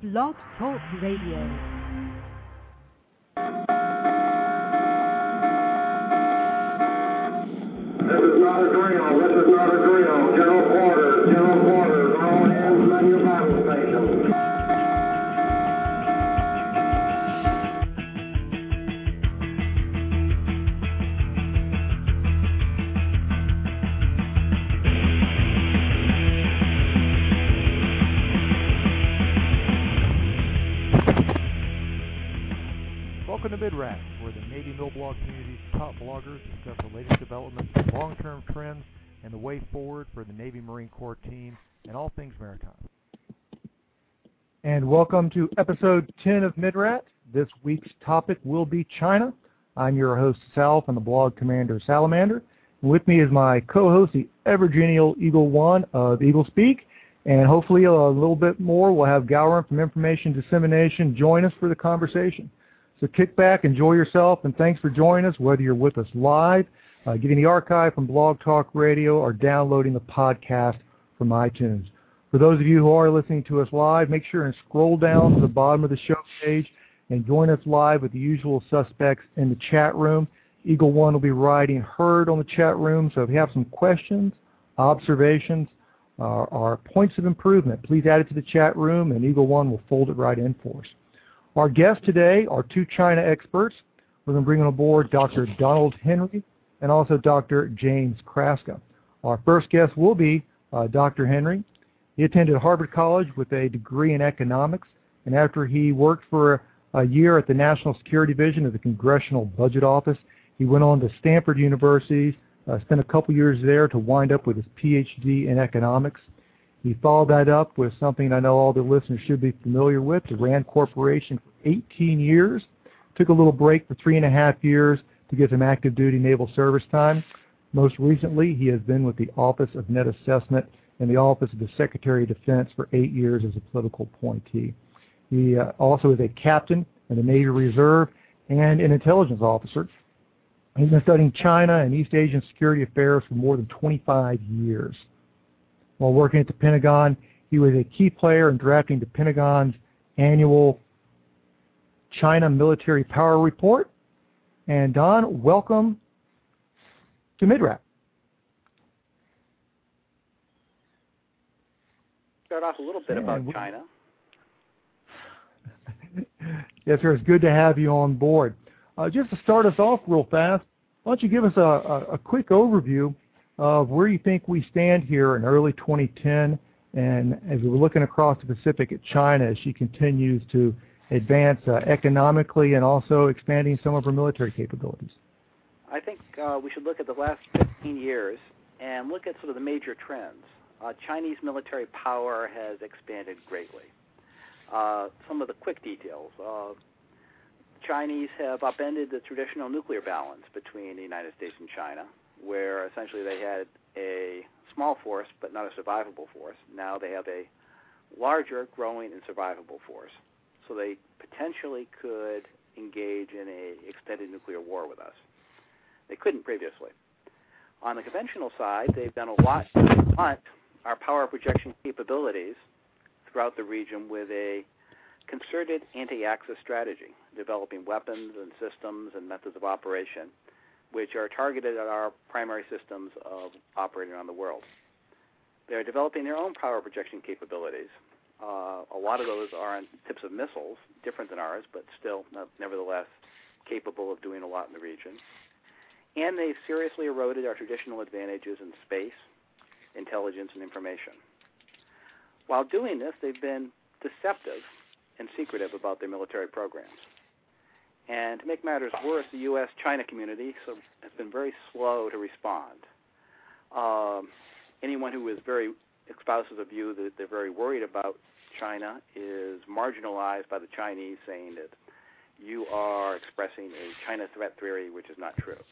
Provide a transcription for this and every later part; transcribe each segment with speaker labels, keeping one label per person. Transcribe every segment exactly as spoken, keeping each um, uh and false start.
Speaker 1: Blog Talk Radio.
Speaker 2: This is not a drill. This is not a drill. General quarters. General quarters. All hands on your battle stations.
Speaker 3: Welcome to MidRat, where the Navy Mill Blog community's top bloggers discuss the latest developments, long-term trends, and the way forward for the Navy Marine Corps team and all things maritime. And welcome to episode ten of MidRat. This week's topic will be China. I'm your host, Sal, from the blog Commander Salamander. And with me is my co-host, the ever-genial Eagle One of Eagle Speak. And hopefully a little bit more, we'll have Gowron from Information Dissemination join us for the conversation. So kick back, enjoy yourself, and thanks for joining us, whether you're with us live, uh, getting the archive from Blog Talk Radio, or downloading the podcast from iTunes. For those of you who are listening to us live, make sure and scroll down to the bottom of the show page and join us live with the usual suspects in the chat room. Eagle One will be writing herd on the chat room, so if you have some questions, observations, uh, or points of improvement, please add it to the chat room, and Eagle One will fold it right in for us. Our guests today are two China experts. We're going to bring on board Doctor Donald Henry and also Doctor James Kraska. Our first guest will be uh, Doctor Henry. He attended Harvard College with a degree in economics, and after he worked for a year at the National Security Division of the Congressional Budget Office, he went on to Stanford University, uh, spent a couple years there to wind up with his P H D in economics. He followed that up with something I know all the listeners should be familiar with, the RAND Corporation for eighteen years. Took a little break for three and a half years to get some active duty naval service time. Most recently, he has been with the Office of Net Assessment and the Office of the Secretary of Defense for eight years as a political appointee. He uh, also is a captain in the Navy Reserve and an intelligence officer. He's been studying China and East Asian security affairs for more than twenty-five years. While working at the Pentagon, he was a key player in drafting the Pentagon's annual China Military Power Report. And Don, welcome to MidRat.
Speaker 4: Start off a little bit
Speaker 3: and
Speaker 4: about
Speaker 3: we,
Speaker 4: China.
Speaker 3: Yes, sir. It's good to have you on board. Uh, just to start us off real fast, why don't you give us a, a, a quick overview of where you think we stand here in early twenty ten, and as we're looking across the Pacific at China as she continues to advance uh, economically and also expanding some of her military capabilities.
Speaker 4: I think uh, we should look at the last fifteen years and look at sort of the major trends. Uh, Chinese military power has expanded greatly. Uh, some of the quick details. Uh, Chinese have upended the traditional nuclear balance between the United States and China, where essentially they had a small force but not a survivable force. Now they have a larger, growing, and survivable force. So they potentially could engage in a extended nuclear war with us. They couldn't previously. On the conventional side, they've done a lot to blunt our power projection capabilities throughout the region with a concerted anti-Axis strategy, developing weapons and systems and methods of operation which are targeted at our primary systems of operating around the world. They're developing their own power projection capabilities. Uh, a lot of those are on tips of missiles, different than ours, but still, nevertheless, capable of doing a lot in the region. And they've seriously eroded our traditional advantages in space, intelligence, and information. While doing this, they've been deceptive and secretive about their military programs. And to make matters worse, the U S China community so, has been very slow to respond. Um, anyone who is very espouses a view that they're very worried about China is marginalized by the Chinese, saying that you are expressing a China threat theory, which is not true.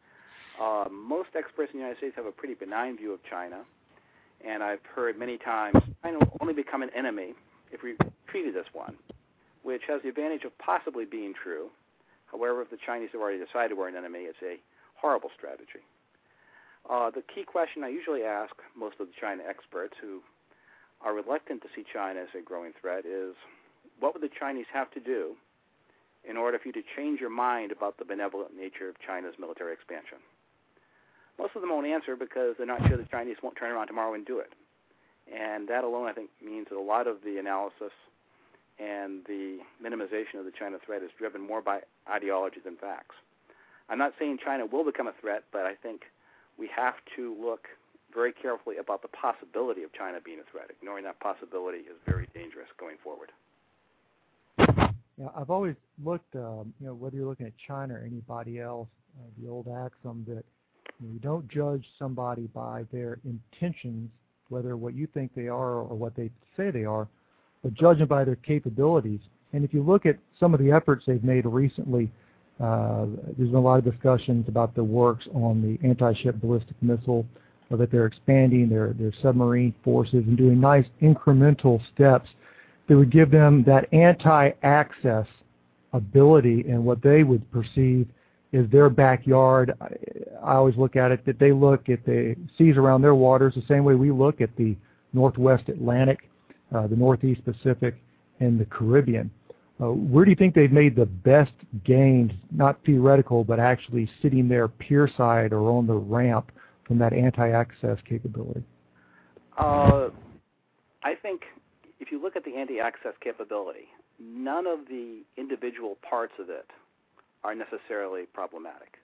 Speaker 4: Uh, most experts in the United States have a pretty benign view of China, and I've heard many times China will only become an enemy if we treat it as one, which has the advantage of possibly being true. However, if the Chinese have already decided we're an enemy, it's a horrible strategy. Uh, the key question I usually ask most of the China experts who are reluctant to see China as a growing threat is, what would the Chinese have to do in order for you to change your mind about the benevolent nature of China's military expansion? Most of them won't answer because they're not sure the Chinese won't turn around tomorrow and do it. And that alone, I think, means that a lot of the analysis and the minimization of the China threat is driven more by ideology than facts. I'm not saying China will become a threat, but I think we have to look very carefully about the possibility of China being a threat. Ignoring that possibility is very dangerous going forward.
Speaker 3: Yeah, I've always looked, um, you know, whether you're looking at China or anybody else, uh, the old axiom that you know, you don't judge somebody by their intentions, whether what you think they are or what they say they are, but judge them by their capabilities. And if you look at some of the efforts they've made recently, uh, there's been a lot of discussions about the works on the anti-ship ballistic missile, or that they're expanding their, their submarine forces and doing nice incremental steps that would give them that anti-access ability and what they would perceive is their backyard. I, I always look at it that they look at the seas around their waters the same way we look at the Northwest Atlantic, uh, the Northeast Pacific, and the Caribbean. Uh, where do you think they've made the best gains, not theoretical, but actually sitting there pierside or on the ramp from that anti-access capability?
Speaker 4: Uh, I think if you look at the anti-access capability, none of the individual parts of it are necessarily problematic.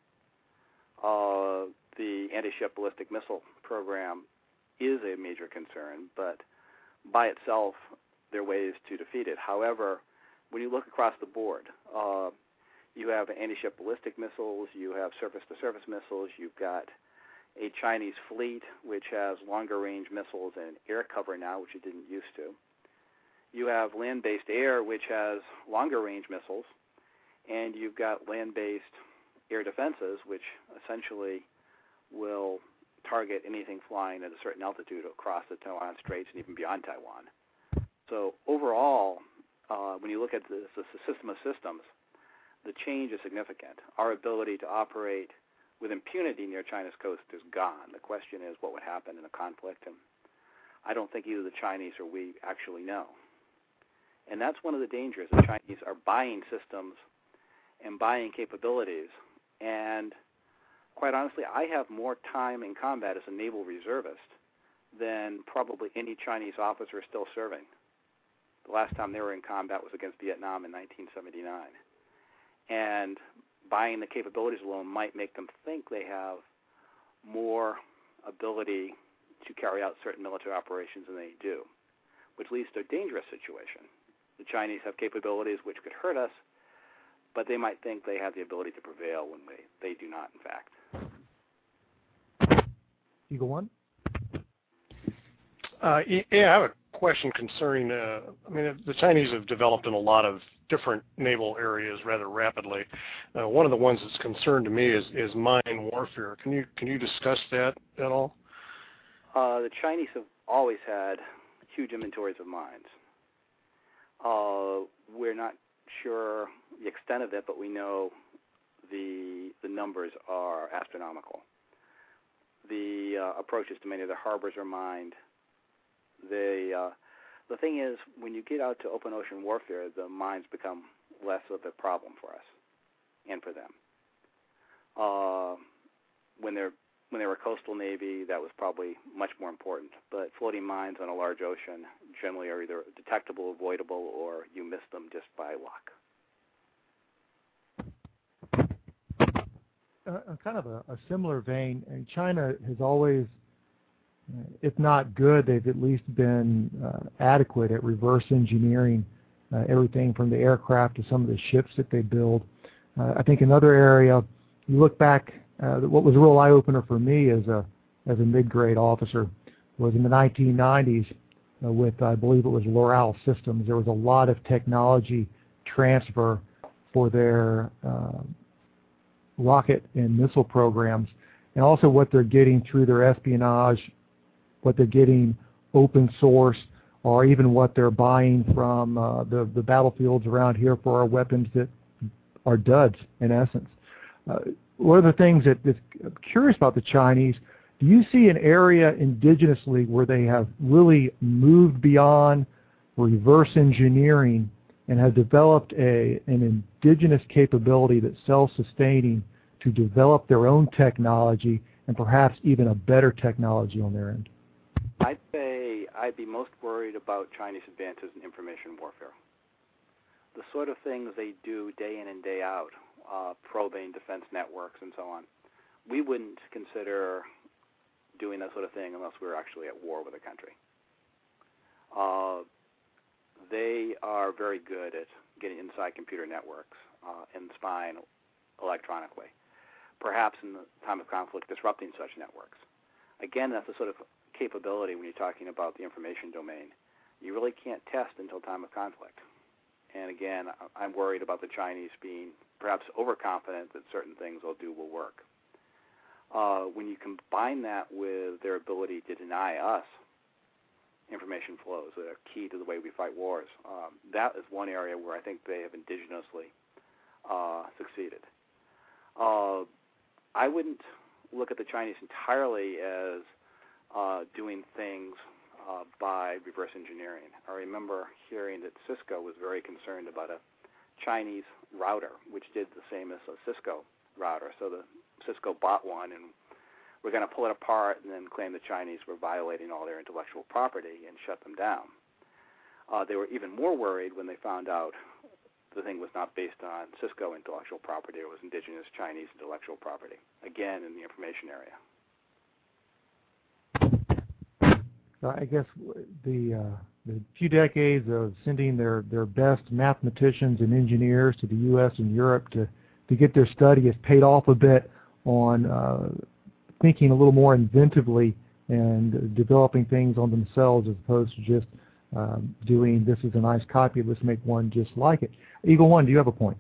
Speaker 4: Uh, the anti-ship ballistic missile program is a major concern, but by itself, there are ways to defeat it. However, when you look across the board, uh, you have anti-ship ballistic missiles, you have surface-to-surface missiles, you've got a Chinese fleet which has longer-range missiles and air cover now, which it didn't used to. You have land-based air, which has longer-range missiles, and you've got land-based air defenses, which essentially will target anything flying at a certain altitude across the Taiwan Straits and even beyond Taiwan. So overall, uh, when you look at this, this system of systems, the change is significant. Our ability to operate with impunity near China's coast is gone. The question is what would happen in a conflict, and I don't think either the Chinese or we actually know. And that's one of the dangers. The Chinese are buying systems and buying capabilities. And quite honestly, I have more time in combat as a naval reservist than probably any Chinese officer still serving. The last time they were in combat was against Vietnam in nineteen seventy-nine. And buying the capabilities alone might make them think they have more ability to carry out certain military operations than they do, which leads to a dangerous situation. The Chinese have capabilities which could hurt us, but they might think they have the ability to prevail when they, they do not, in fact.
Speaker 3: Eagle One?
Speaker 5: Uh, yeah, I have a question concerning, uh, I mean, the Chinese have developed in a lot of different naval areas rather rapidly. Uh, one of the ones that's concerned to me is, is mine warfare. Can you can you discuss that at all?
Speaker 4: Uh, the Chinese have always had huge inventories of mines. Uh, we're not sure the extent of it, but we know the the numbers are astronomical. The uh, approaches to many of the harbors are mined. They uh, The thing is, when you get out to open ocean warfare, the mines become less of a problem for us and for them. Uh, when they're when they were a coastal navy, that was probably much more important. But floating mines on a large ocean generally are either detectable, avoidable, or you miss them just by luck.
Speaker 3: Uh, kind of a, a similar vein, and China has always, if not good, they've at least been uh, adequate at reverse engineering uh, everything from the aircraft to some of the ships that they build. Uh, I think another area, you look back, uh, what was a real eye-opener for me as a as a mid-grade officer was in the nineteen nineties uh, with, I believe it was Loral Systems. There was a lot of technology transfer for their uh, rocket and missile programs, and also what they're getting through their espionage, what they're getting open source, or even what they're buying from uh, the, the battlefields around here for our weapons that are duds, in essence. Uh, one of the things that is curious about the Chinese, do you see an area indigenously where they have really moved beyond reverse engineering and have developed a, an indigenous capability that's self-sustaining to develop their own technology and perhaps even a better technology on their end?
Speaker 4: I'd say I'd be most worried about Chinese advances in information warfare. The sort of things they do day in and day out, uh, probing defense networks and so on, we wouldn't consider doing that sort of thing unless we were actually at war with a country. Uh, they are very good at getting inside computer networks uh, and spying electronically, perhaps in the time of conflict disrupting such networks. Again, that's a sort of capability when you're talking about the information domain. You really can't test until time of conflict. And again, I'm worried about the Chinese being perhaps overconfident that certain things they'll do will work. Uh, when you combine that with their ability to deny us information flows that are key to the way we fight wars, um, that is one area where I think they have indigenously uh, succeeded. Uh, I wouldn't look at the Chinese entirely as uh, doing things uh, by reverse engineering. I remember hearing that Cisco was very concerned about a Chinese router, which did the same as a Cisco router. So the Cisco bought one, and we're going to pull it apart and then claim the Chinese were violating all their intellectual property and shut them down. Uh, they were even more worried when they found out the thing was not based on Cisco intellectual property. It was indigenous Chinese intellectual property, again, in the information area.
Speaker 3: I guess the, uh, the few decades of sending their, their best mathematicians and engineers to the U S and Europe to, to get their study has paid off a bit on uh, thinking a little more inventively and developing things on themselves as opposed to just um, doing, this is a nice copy, let's make one just like it. Eagle One, do you have a point?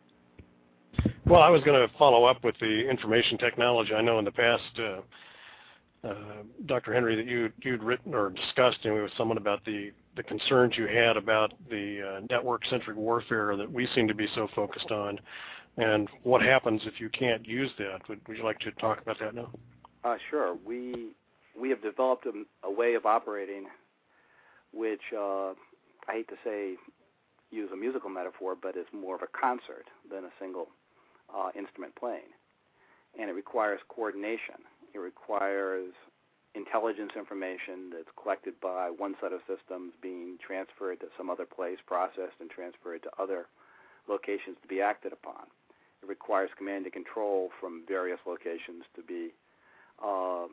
Speaker 5: Well, I was going to follow up with the information technology. I know in the past, uh, uh, Doctor Henry, that you, you'd written or discussed with someone about the, the concerns you had about the uh, network-centric warfare that we seem to be so focused on, and what happens if you can't use that. Would, would you like to talk about that now?
Speaker 4: Uh, sure. We we have developed a, a way of operating which, uh, I hate to say, use a musical metaphor, but is more of a concert than a single uh, instrument playing. And it requires coordination. It requires intelligence information that's collected by one set of systems being transferred to some other place, processed and transferred to other locations to be acted upon. It requires command and control from various locations to be uh,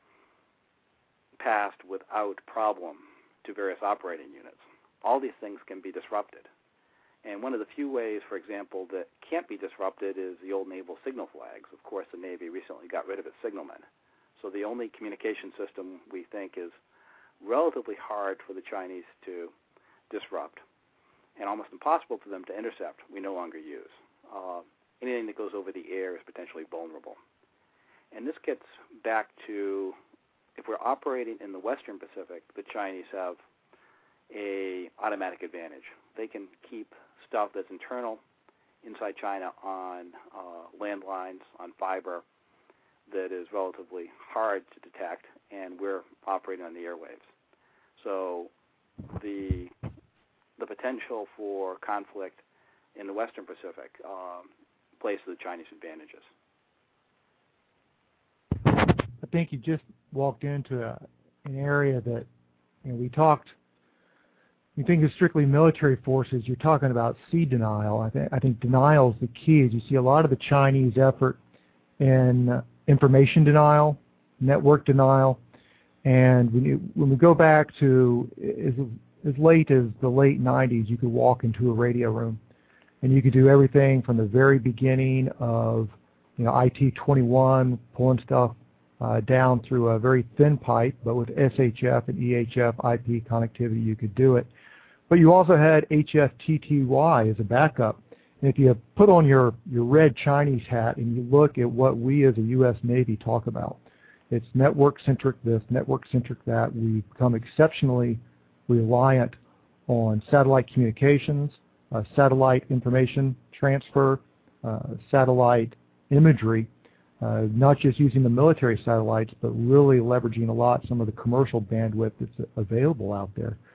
Speaker 4: passed without problem to various operating units. All these things can be disrupted. And one of the few ways, for example, that can't be disrupted is the old naval signal flags. Of course, the Navy recently got rid of its signalmen. So the only communication system we think is relatively hard for the Chinese to disrupt and almost impossible for them to intercept, we no longer use. Uh, anything that goes over the air is potentially vulnerable. And this gets back to, if we're operating in the Western Pacific, the Chinese have a automatic advantage. They can keep stuff that's internal inside China on uh, landlines, on fiber, that is relatively hard to detect, and we're operating on the airwaves. So the the potential for conflict in the Western Pacific um, plays to the Chinese advantages.
Speaker 3: I think you just walked into a, an area that, you know, we talked, you think of strictly military forces, you're talking about sea denial. I, th- I think denial is the key. Is you see a lot of the Chinese effort in uh, information denial, network denial, and when, you, when we go back to as, as late as the late nineties, you could walk into a radio room and you could do everything from the very beginning of, you know, I T twenty-one, pulling stuff uh, down through a very thin pipe, but with S H F and E H F I P connectivity, you could do it. But you also had H F T T Y as a backup. And if you put on your, your red Chinese hat and you look at what we as a U S Navy talk about, it's network-centric this, network-centric that. We've become exceptionally reliant on satellite communications, uh, satellite information transfer, uh, satellite imagery, uh, not just using the military satellites, but really leveraging a lot some of the commercial bandwidth that's available out there.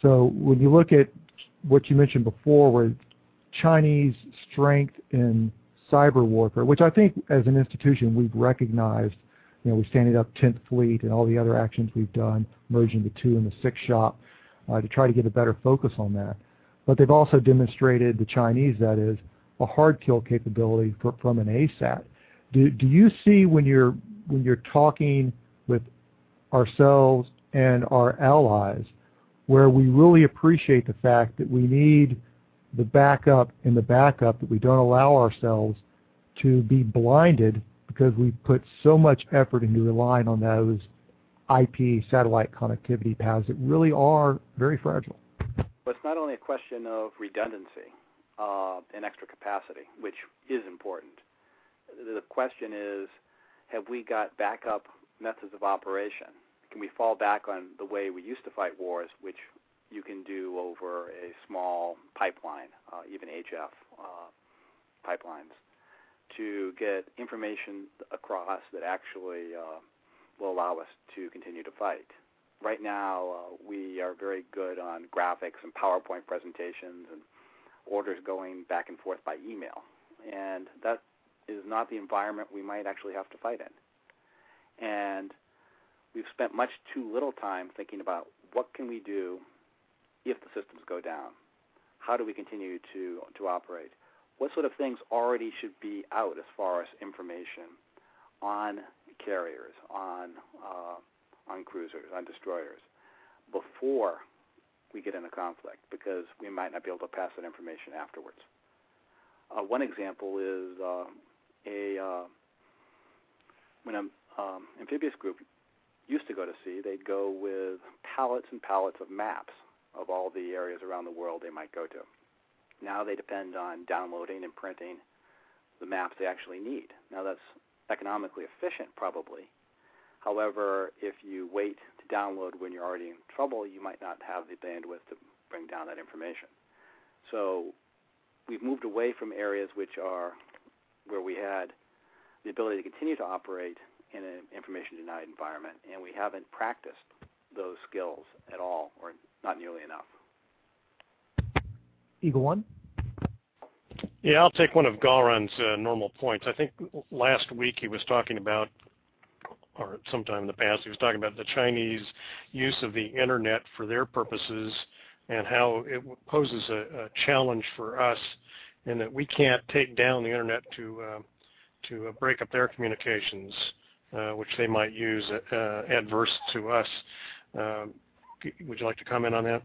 Speaker 3: So when you look at what you mentioned before, where Chinese strength in cyber warfare, which I think as an institution we've recognized, you know, we standing up tenth Fleet and all the other actions we've done, merging the two and the six shop, uh, to try to get a better focus on that. But they've also demonstrated, the Chinese that is, a hard kill capability for, from an A SAT. Do, do you see when you're when you're talking with ourselves and our allies, where we really appreciate the fact that we need the backup and the backup, that we don't allow ourselves to be blinded because we put so much effort into relying on those I P satellite connectivity paths that really are very fragile?
Speaker 4: Well, it's not only a question of redundancy uh, and extra capacity, which is important. The question is, have we got backup methods of operation? Can we fall back on the way we used to fight wars, which you can do over a small pipeline, uh, even H F uh, pipelines, to get information across that actually uh, will allow us to continue to fight? Right now, uh, we are very good on graphics and PowerPoint presentations and orders going back and forth by email. And that is not the environment we might actually have to fight in. And we've spent much too little time thinking about what can we do if the systems go down. How do we continue to, to operate? What sort of things already should be out as far as information on carriers, on uh, on cruisers, on destroyers, before we get in a conflict, because we might not be able to pass that information afterwards. Uh, one example is uh, a uh, when an um, amphibious group used to go to sea, they'd go with pallets and pallets of maps of all the areas around the world they might go to. Now they depend on downloading and printing the maps they actually need. Now that's economically efficient, probably. However, if you wait to download when you're already in trouble, you might not have the bandwidth to bring down that information. So we've moved away from areas which are where we had the ability to continue to operate in an information-denied environment, and we haven't practiced those skills at all, or not nearly enough.
Speaker 3: Eagle One?
Speaker 5: Yeah, I'll take one of Gauron's uh, normal points. I think last week he was talking about, or sometime in the past, he was talking about the Chinese use of the Internet for their purposes and how it poses a, a challenge for us in that we can't take down the Internet to uh, to uh, break up their communications, uh, which they might use uh, adverse to us. Uh, would you like to comment on that?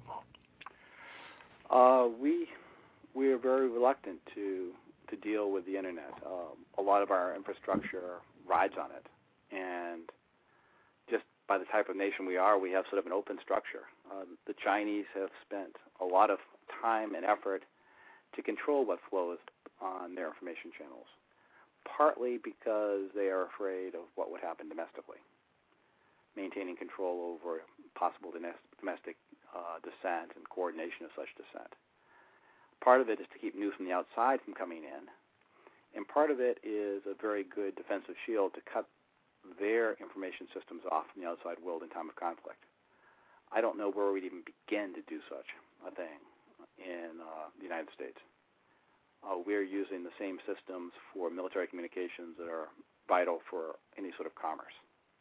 Speaker 4: Uh, we we are very reluctant to to deal with the Internet. Um, a lot of our infrastructure rides on it, and just by the type of nation we are, we have sort of an open structure. Uh, the Chinese have spent a lot of time and effort to control what flows on their information channels, partly because they are afraid of what would happen domestically, maintaining control over possible domestic uh, dissent and coordination of such dissent. Part of it is to keep news from the outside from coming in, and part of it is a very good defensive shield to cut their information systems off from the outside world in time of conflict. I don't know where we'd even begin to do such a thing in uh, the United States. Uh, we're using the same systems for military communications that are vital for any sort of commerce.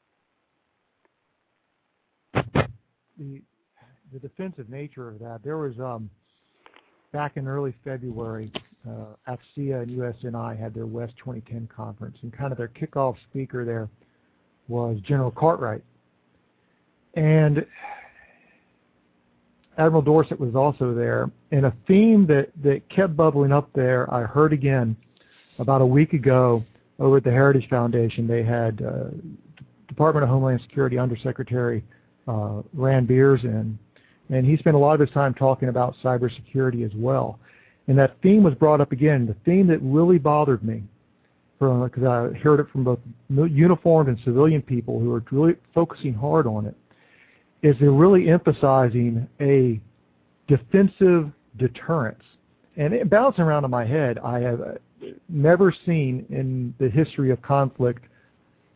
Speaker 3: The, the defensive nature of that, there was, um, back in early February, uh, A F C A and U S N I had their West twenty ten conference, and kind of their kickoff speaker there was General Cartwright. And Admiral Dorsett was also there, and a theme that, that kept bubbling up there, I heard again about a week ago over at the Heritage Foundation. They had uh, Department of Homeland Security Undersecretary uh, Rand Beers in, and he spent a lot of his time talking about cybersecurity as well. And that theme was brought up again, the theme that really bothered me, because I heard it from both uniformed and civilian people who are really focusing hard on it, is they're really emphasizing a defensive deterrence. And it bouncing around in my head, I have never seen in the history of conflict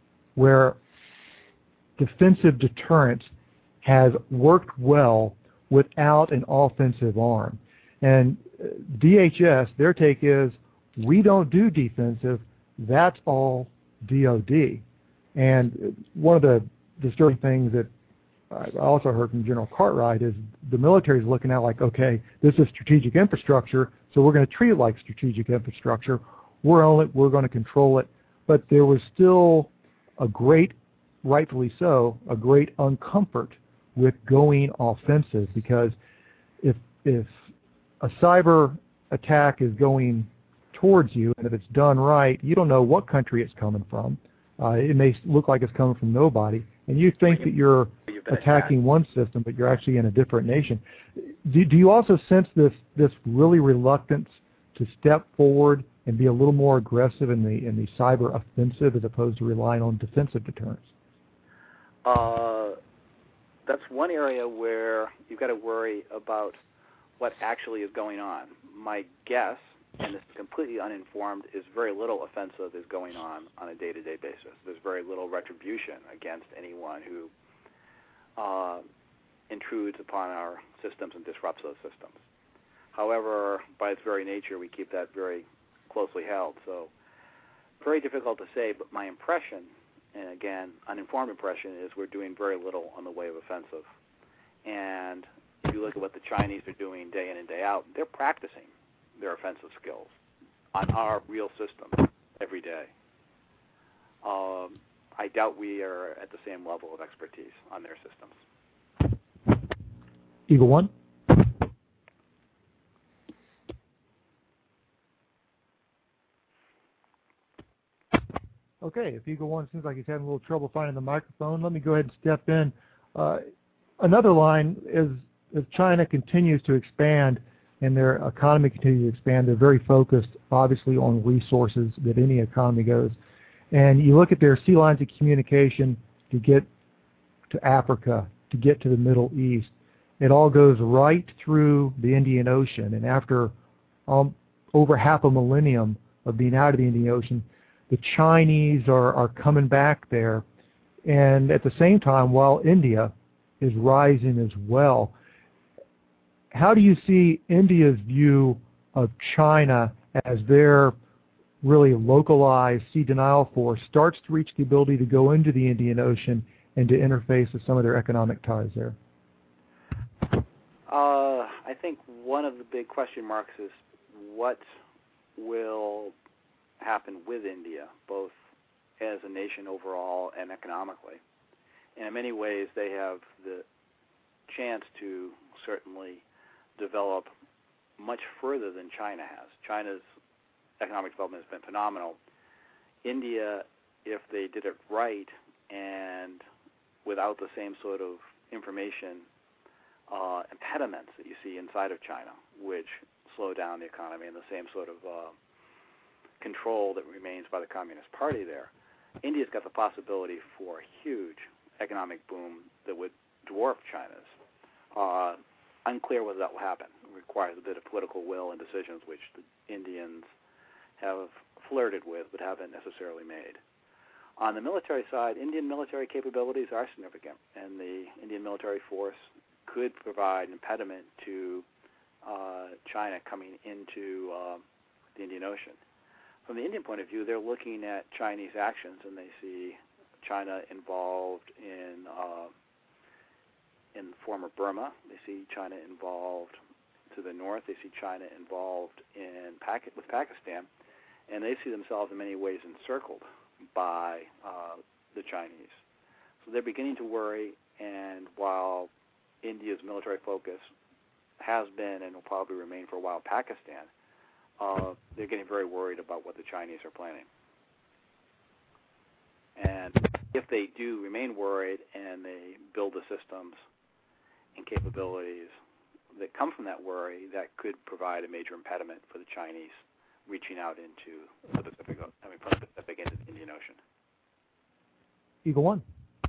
Speaker 3: where defensive deterrence has worked well without an offensive arm. And D H S, their take is, we don't do defensive, that's all D O D. And one of the disturbing things that I also heard from General Cartwright is the military is looking at like, okay, this is strategic infrastructure, so we're going to treat it like strategic infrastructure. We're only, we're going to control it. But there was still a great, rightfully so, a great uncomfort with going offensive, because if if a cyber attack is going towards you, and if it's done right, you don't know what country it's coming from. Uh, it may look like it's coming from nobody, and you think that you're attacking one system, but you're actually in a different nation. Do, do you also sense this this really reluctance to step forward and be a little more aggressive in the in the cyber offensive as opposed to relying on defensive deterrence?
Speaker 4: Uh, that's one area where you've got to worry about what actually is going on. My guess, and this is completely uninformed, is very little offensive is going on on a day-to-day basis. There's very little retribution against anyone who uh, intrudes upon our systems and disrupts those systems. However, by its very nature, we keep that very closely held. So very difficult to say, but my impression, and again, uninformed impression, is we're doing very little on the way of offensive. And if you look at what the Chinese are doing day in and day out, they're practicing their offensive skills on our real system every day. Um, I doubt we are at the same level of expertise on their systems.
Speaker 3: Eagle One. Okay, if Eagle One seems like he's having a little trouble finding the microphone, let me go ahead and step in. Uh, another line is, as China continues to expand and their economy continues to expand, they're very focused, obviously, on resources that any economy goes. And you look at their sea lines of communication to get to Africa, to get to the Middle East. It all goes right through the Indian Ocean. And after um, over half a millennium of being out of the Indian Ocean, the Chinese are, are coming back there. And at the same time, while India is rising as well, how do you see India's view of China as their really localized sea denial force starts to reach the ability to go into the Indian Ocean and to interface with some of their economic ties there?
Speaker 4: Uh, I think one of the big question marks is what will happen with India, both as a nation overall and economically. And in many ways, they have the chance to certainly develop much further than China has. China's economic development has been phenomenal. India, if they did it right and without the same sort of information uh, impediments that you see inside of China, which slow down the economy, and the same sort of uh, control that remains by the Communist Party there, India's got the possibility for a huge economic boom that would dwarf China's. Uh, unclear whether that will happen. It requires a bit of political will and decisions, which the Indians have flirted with but haven't necessarily made. On the military side, Indian military capabilities are significant, and the Indian military force could provide an impediment to uh, China coming into uh, the Indian Ocean. From the Indian point of view, they're looking at Chinese actions, and they see China involved in uh, in former Burma. They see China involved to the north. They see China involved in Pac- with Pakistan, and they see themselves in many ways encircled by uh, the Chinese. So they're beginning to worry, and while India's military focus has been and will probably remain for a while Pakistan, uh, they're getting very worried about what the Chinese are planning. And if they do remain worried and they build the systems and capabilities that come from that worry, that could provide a major impediment for the Chinese reaching out into the Pacific, I mean, from the Pacific into the Indian Ocean.
Speaker 3: Eagle One.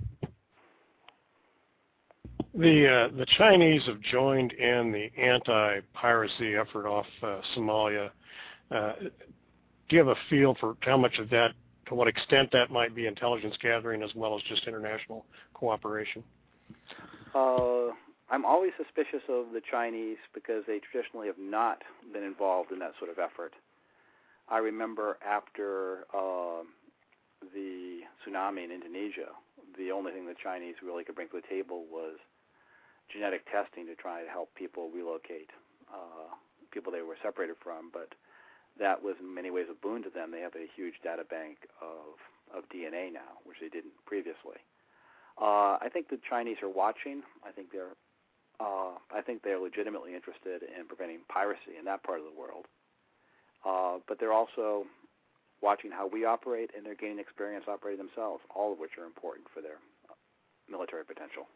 Speaker 5: The uh, the Chinese have joined in the anti-piracy effort off uh, Somalia. Uh, do you have a feel for how much of that, to what extent that might be intelligence gathering as well as just international cooperation?
Speaker 4: Uh, I'm always suspicious of the Chinese because they traditionally have not been involved in that sort of effort. I remember after uh, the tsunami in Indonesia, the only thing the Chinese really could bring to the table was genetic testing to try to help people relocate uh, people they were separated from, but that was in many ways a boon to them. They have a huge data bank of, of D N A now, which they didn't previously. Uh, I think the Chinese are watching. I think they're uh, I think they're legitimately interested in preventing piracy in that part of the world. Uh, but they're also watching how we operate, and they're gaining experience operating themselves, all of which are important for their military potential.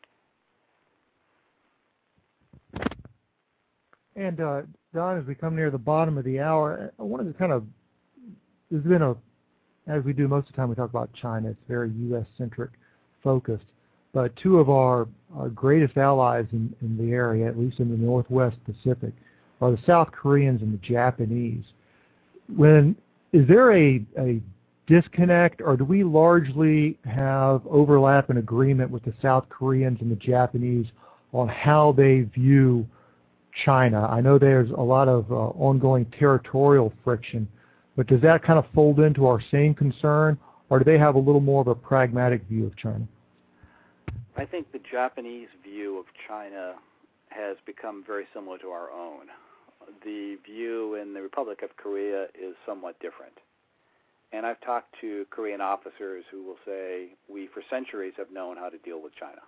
Speaker 3: And uh, Don, as we come near the bottom of the hour, I wanted to kind of, there's been a, as we do most of the time we talk about China, it's very U S-centric focused, but two of our, our greatest allies in, in the area, at least in the Northwest Pacific, are the South Koreans and the Japanese. When, is there a, a disconnect, or do we largely have overlap and agreement with the South Koreans and the Japanese on how they view China? I know there's a lot of uh, ongoing territorial friction, but does that kind of fold into our same concern, or do they have a little more of a pragmatic view of China?
Speaker 4: I think the Japanese view of China has become very similar to our own. The view in the Republic of Korea is somewhat different. And I've talked to Korean officers who will say, we for centuries have known how to deal with China.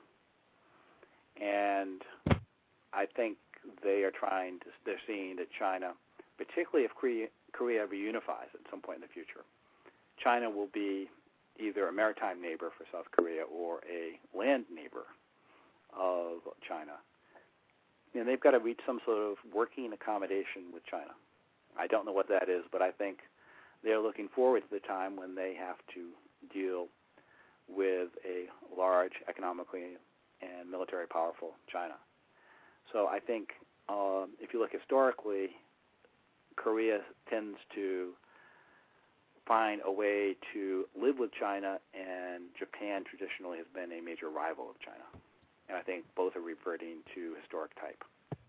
Speaker 4: And I think they are trying to, they're seeing that China, particularly if Korea, Korea reunifies at some point in the future, China will be either a maritime neighbor for South Korea or a land neighbor of China. And they've got to reach some sort of working accommodation with China. I don't know what that is, but I think they're looking forward to the time when they have to deal with a large, economically and military powerful China. So I think um, if you look historically, Korea tends to find a way to live with China, and Japan traditionally has been a major rival of China. And I think both are reverting to historic type.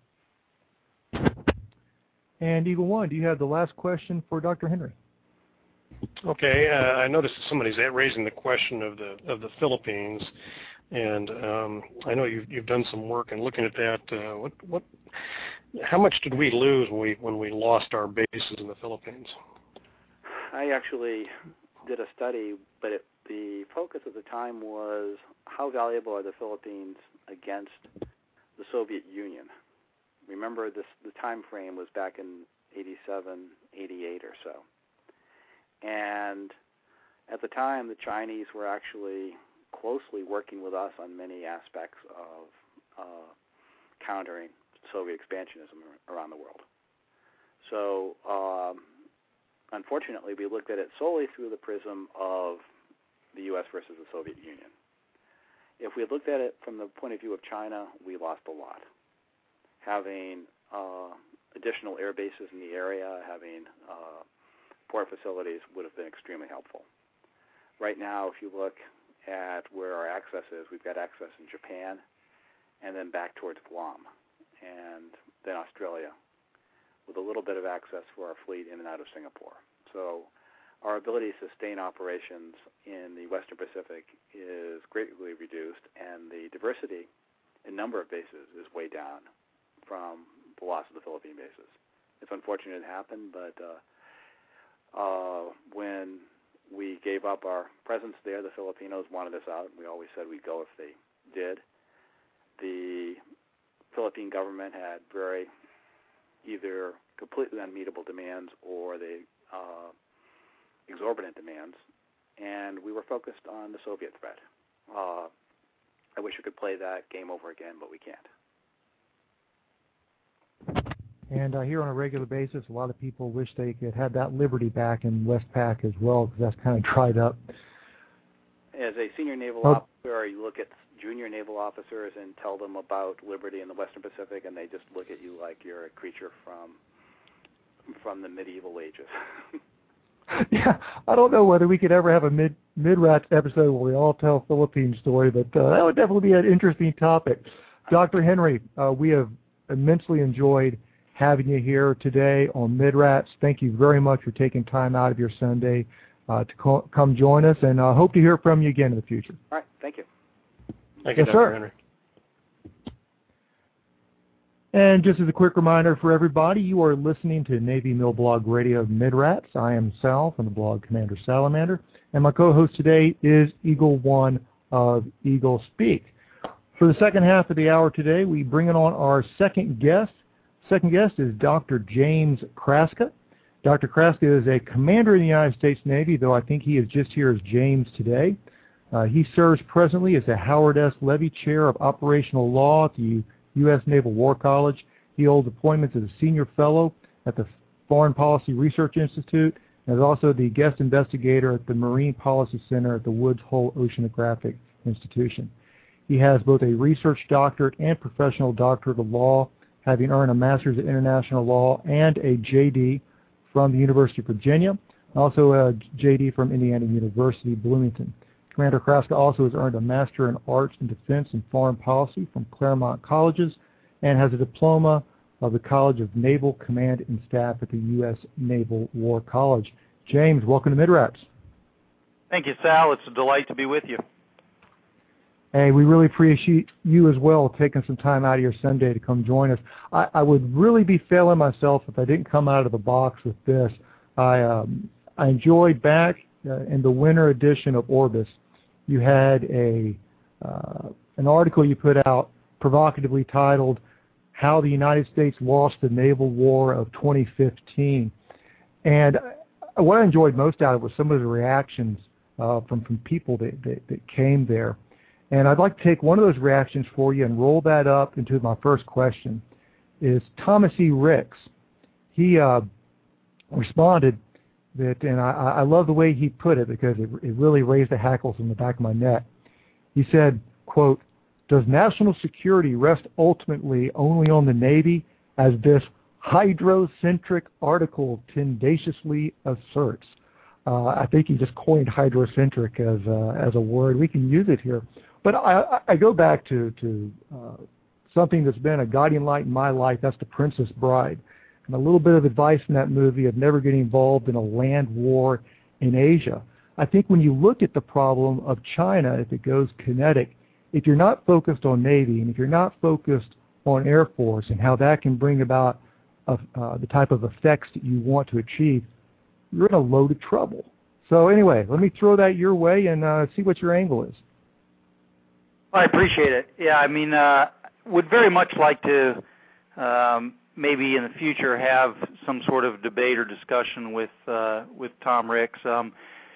Speaker 3: And Eagle One, do you have the last question for Doctor Henry?
Speaker 5: Okay, uh, I noticed that somebody's raising the question of the of the Philippines, and um, I know you've you've done some work in looking at that. Uh, what what, how much did we lose when we when we lost our bases in the Philippines?
Speaker 4: I actually did a study, but it, the focus at the time was how valuable are the Philippines against the Soviet Union. Remember, this the time frame was back in eighty-seven, eighty-eight or so. And at the time, the Chinese were actually closely working with us on many aspects of uh, countering Soviet expansionism around the world. So, um, unfortunately, we looked at it solely through the prism of the U S versus the Soviet Union. If we looked at it from the point of view of China, we lost a lot. Having uh, additional air bases in the area, having uh, port facilities would have been extremely helpful. Right now, if you look at where our access is, we've got access in Japan and then back towards Guam and then Australia, with a little bit of access for our fleet in and out of Singapore. So our ability to sustain operations in the Western Pacific is greatly reduced, and the diversity in number of bases is way down from the loss of the Philippine bases. It's unfortunate it happened, but uh, uh, when we gave up our presence there, the Filipinos wanted us out. We always said we'd go if they did. The Philippine government had very either completely unmeetable demands or the uh, exorbitant demands, and we were focused on the Soviet threat. Uh, I wish we could play that game over again, but we can't.
Speaker 3: And uh, here on a regular basis, a lot of people wish they could have that liberty back in Westpac as well, because that's kind of dried up.
Speaker 4: As a senior naval
Speaker 3: oh.
Speaker 4: officer, you look at junior naval officers and tell them about liberty in the Western Pacific, and they just look at you like you're a creature from from the medieval ages.
Speaker 3: Yeah, I don't know whether we could ever have a mid mid-rats episode where we all tell Philippine story, but uh, that would definitely be an interesting topic. Doctor Henry, uh, we have immensely enjoyed having you here today on MidRats. Thank you very much for taking time out of your Sunday uh, to co- come join us, and I uh, hope to hear from you again in the future.
Speaker 4: All right, thank you.
Speaker 5: Thank you,
Speaker 3: Yes,
Speaker 5: Doctor
Speaker 3: sir.
Speaker 5: Henry.
Speaker 3: And just as a quick reminder for everybody, you are listening to Navy Mill Blog Radio MidRats. I am Sal from the blog Commander Salamander, and my co-host today is Eagle One of Eagle Speak. For the second half of the hour today, we bring on our second guest. Second guest is Doctor James Kraska. Doctor Kraska is a commander in the United States Navy, though I think he is just here as James today. Uh, he serves presently as the Howard S. Levy Chair of Operational Law at the U S Naval War College. He holds appointments as a senior fellow at the Foreign Policy Research Institute and is also the guest investigator at the Marine Policy Center at the Woods Hole Oceanographic Institution. He has both a research doctorate and professional doctorate of law, having earned a Master's of International Law and a J D from the University of Virginia, also a J D from Indiana University, Bloomington. Commander Kraska also has earned a Master in Arts in Defense and Foreign Policy from Claremont Colleges and has a diploma of the College of Naval Command and Staff at the U S Naval War College. James, welcome to MidRats.
Speaker 6: Thank you, Sal. It's a delight to be with you.
Speaker 3: Hey, we really appreciate you as well taking some time out of your Sunday to come join us. I, I would really be failing myself if I didn't come out of the box with this. I, um, I enjoyed back uh, in the winter edition of Orbis, you had a uh, an article you put out provocatively titled "How the United States Lost the Naval War of twenty fifteen." And what I enjoyed most out of it was some of the reactions uh, from, from people that, that, that came there. And I'd like to take one of those reactions for you and roll that up into my first question. Is Thomas E. Ricks. He uh, responded that, and I, I love the way he put it because it, it really raised the hackles in the back of my neck. He said, quote, "Does national security rest ultimately only on the Navy, as this hydrocentric article tendaciously asserts?" Uh, I think he just coined hydrocentric as a, as a word. We can use it here. But I, I go back to, to uh, something that's been a guiding light in my life. That's The Princess Bride. And a little bit of advice in that movie of never getting involved in a land war in Asia. I think when you look at the problem of China, if it goes kinetic, if you're not focused on Navy and if you're not focused on Air Force and how that can bring about a, uh, the type of effects that you want to achieve, you're in a load of trouble. So anyway, let me throw that your way and uh, see what your angle is.
Speaker 6: I appreciate it. Yeah, I mean, uh, would very much like to um, maybe in the future have some sort of debate or discussion with uh, with Tom Ricks. Um,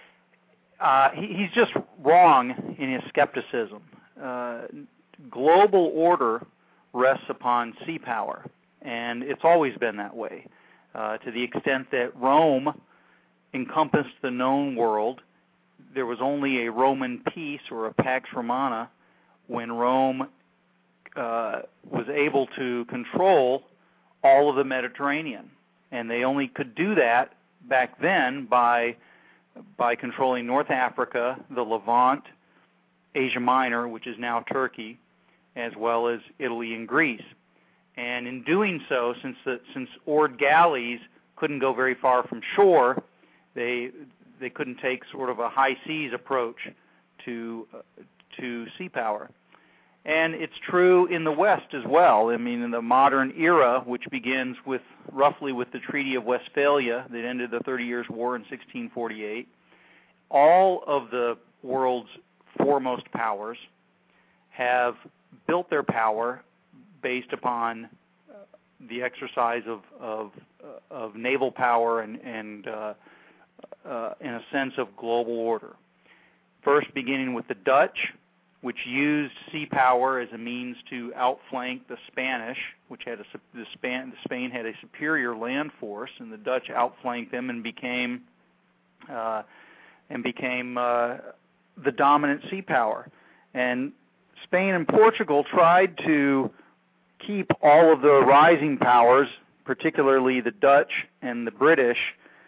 Speaker 6: uh, he, he's just wrong in his skepticism. Uh, global order rests upon sea power, and it's always been that way. Uh, to the extent that Rome encompassed the known world, there was only a Roman peace or a Pax Romana when Rome uh, was able to control all of the Mediterranean. And they only could do that back then by by controlling North Africa, the Levant, Asia Minor, which is now Turkey, as well as Italy and Greece. And in doing so, since the, since oared galleys couldn't go very far from shore, they they couldn't take sort of a high seas approach to uh, to sea power. And it's true in the West as well. I mean, in the modern era, which begins with roughly with the Treaty of Westphalia that ended the Thirty Years' War in sixteen forty-eight, all of the world's foremost powers have built their power based upon uh, the exercise of of, uh, of naval power and, and uh, uh, in a sense of global order. First, beginning with the Dutch, which used sea power as a means to outflank the Spanish, which had a, the, Span, the Spain had a superior land force, and the Dutch outflanked them and became uh, and became uh, the dominant sea power. And Spain and Portugal tried to keep all of the rising powers, particularly the Dutch and the British,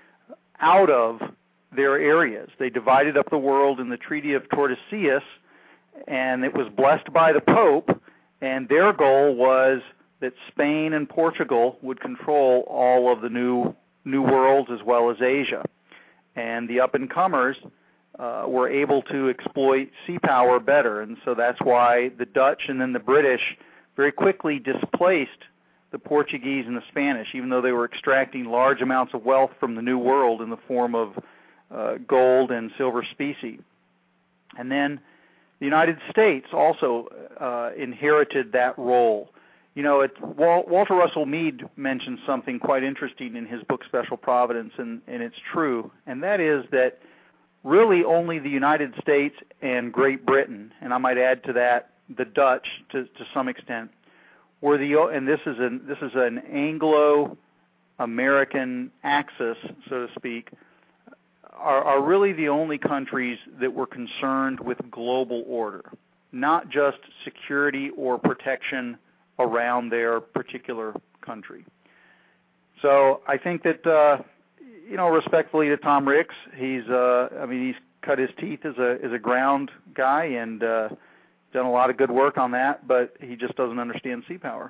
Speaker 6: out of their areas. They divided up the world in the Treaty of Tordesillas, and it was blessed by the Pope, and their goal was that Spain and Portugal would control all of the new new worlds as well as Asia. And the up-and-comers uh, were able to exploit sea power better, and so that's why the Dutch and then the British very quickly displaced the Portuguese and the Spanish, even though they were extracting large amounts of wealth from the New World in the form of uh, gold and silver specie. And then the United States also uh, inherited that role. You know, it, Wal, Walter Russell Mead mentioned something quite interesting in his book Special Providence, and, and it's true, and that is that really only the United States and Great Britain, and I might add to that the Dutch to, to some extent, were the, and this is an, this is an Anglo-American axis, so to speak, are, are really the only countries that were concerned with global order, not just security or protection around their particular country. So I think that, uh, you know, respectfully to Tom Ricks, he's, uh, I mean, he's cut his teeth as a as a ground guy and uh, done a lot of good work on that, but he just doesn't understand sea power.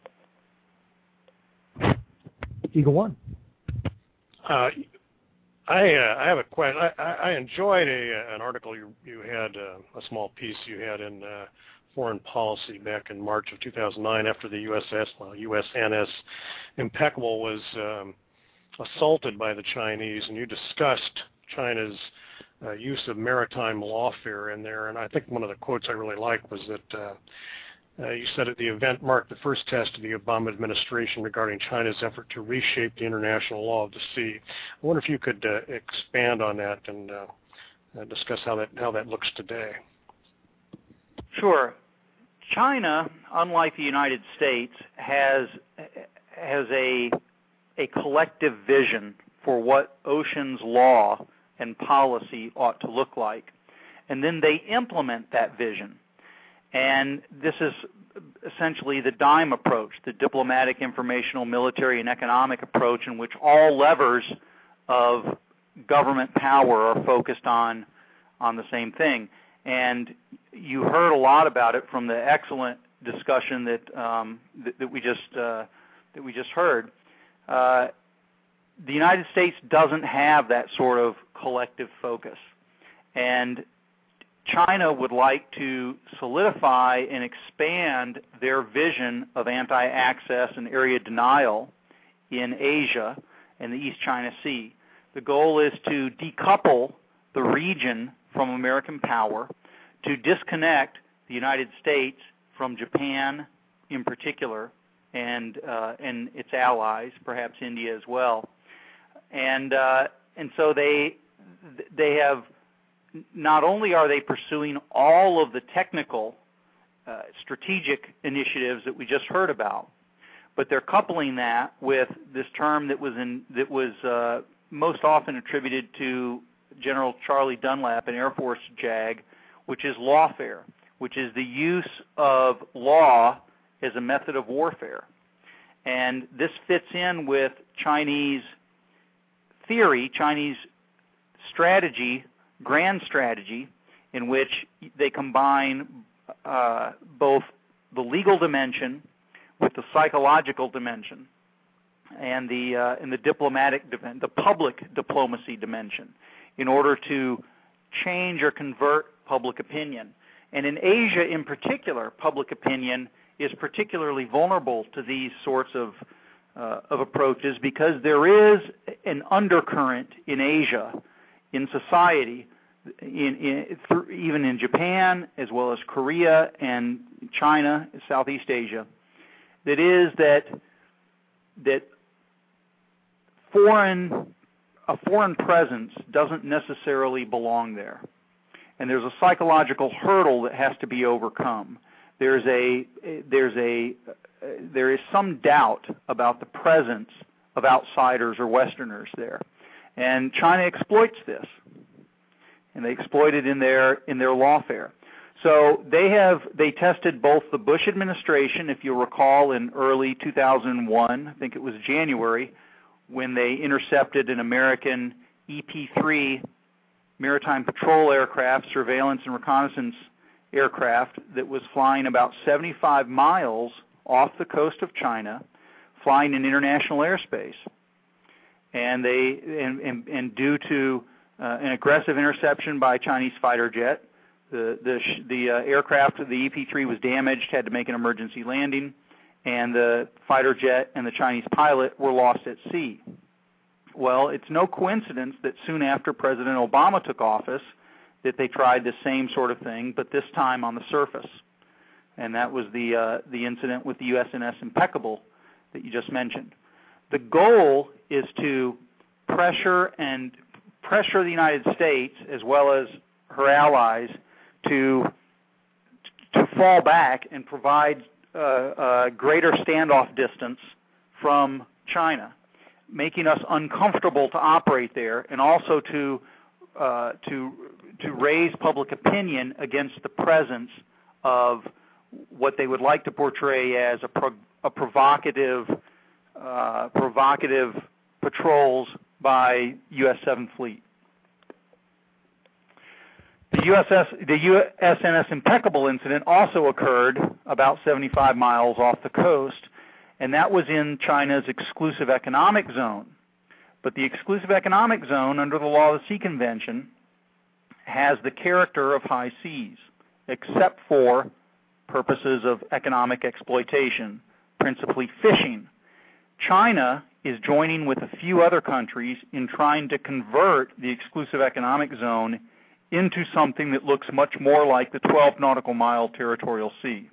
Speaker 3: Eagle One.
Speaker 5: Uh, I uh, I have a question. I, I enjoyed a an article you you had uh, a small piece you had in uh, Foreign Policy back in March of two thousand nine after the U S S well U S N S Impeccable was um, assaulted by the Chinese, and you discussed China's uh, use of maritime lawfare in there. And I think one of the quotes I really liked was that uh, uh, you said that the event marked the first test of the Obama administration regarding China's effort to reshape the international law of the sea. I wonder if you could uh, expand on that and uh, uh, discuss how that how that looks today.
Speaker 6: Sure. China, unlike the United States, has has a a collective vision for what oceans law and policy ought to look like, and then they implement that vision. And this is essentially the DIME approach, the diplomatic, informational, military, and economic approach, in which all levers of government power are focused on on the same thing. And you heard a lot about it from the excellent discussion that um, that, that we just uh, that we just heard. Uh, the United States doesn't have that sort of collective focus, and China would like to solidify and expand their vision of anti-access and area denial in Asia and the East China Sea. The goal is to decouple the region from American power, to disconnect the United States from Japan in particular, and uh, and its allies, perhaps India as well. And uh, and so they they have, not only are they pursuing all of the technical uh, strategic initiatives that we just heard about, but they're coupling that with this term that was in that was uh, most often attributed to General Charlie Dunlap, an Air Force JAG, which is lawfare, which is the use of law as a method of warfare. And this fits in with Chinese theory, Chinese strategy, grand strategy, in which they combine uh, both the legal dimension with the psychological dimension and the uh, and the diplomatic dimension, the public diplomacy dimension, in order to change or convert public opinion. And in Asia in particular, public opinion is particularly vulnerable to these sorts of uh, of approaches, because there is an undercurrent in Asia, in society, in, in, th- even in Japan as well as Korea and China, Southeast Asia, that is that that foreign a foreign presence doesn't necessarily belong there. And there's a psychological hurdle that has to be overcome. There's a there's a uh, there is some doubt about the presence of outsiders or Westerners there, and China exploits this, and they exploit it in their in their lawfare. So they have they tested both the Bush administration, if you'll recall, in early two thousand one, I think it was January, when they intercepted an American E P three maritime patrol aircraft, surveillance and reconnaissance aircraft that was flying about seventy-five miles off the coast of China, flying in international airspace. And they and, and, and due to uh, an aggressive interception by a Chinese fighter jet, the the the uh, aircraft, the E P three, was damaged, had to make an emergency landing, and the fighter jet and the Chinese pilot were lost at sea. Well, it's no coincidence that soon after President Obama took office that they tried the same sort of thing, but this time on the surface. And that was the uh, the incident with the U S N S Impeccable that you just mentioned. The goal is to pressure and pressure the United States as well as her allies to to fall back and provide uh, uh, greater standoff distance from China, making us uncomfortable to operate there, and also to uh, to to raise public opinion against the presence of what they would like to portray as a, pro, a provocative uh, provocative patrols by U S seventh Fleet. The U S S, the U S N S Impeccable incident also occurred about seventy-five miles off the coast, and that was in China's exclusive economic zone. But the exclusive economic zone under the Law of the Sea Convention has the character of high seas, except for purposes of economic exploitation, principally fishing. China is joining with a few other countries in trying to convert the exclusive economic zone into something that looks much more like the twelve nautical mile territorial sea.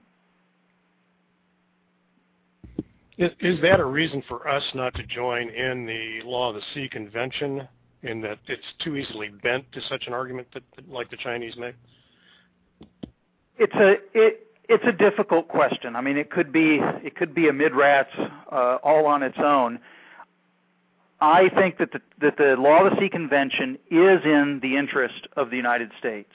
Speaker 5: Is, is that a reason for us not to join in the Law of the Sea Convention, in that it's too easily bent to such an argument that, that like the Chinese make?
Speaker 6: It's a it it's a difficult question. I mean, it could be it could be a mid-rats uh, all on its own. I think that the, that the Law of the Sea Convention is in the interest of the United States.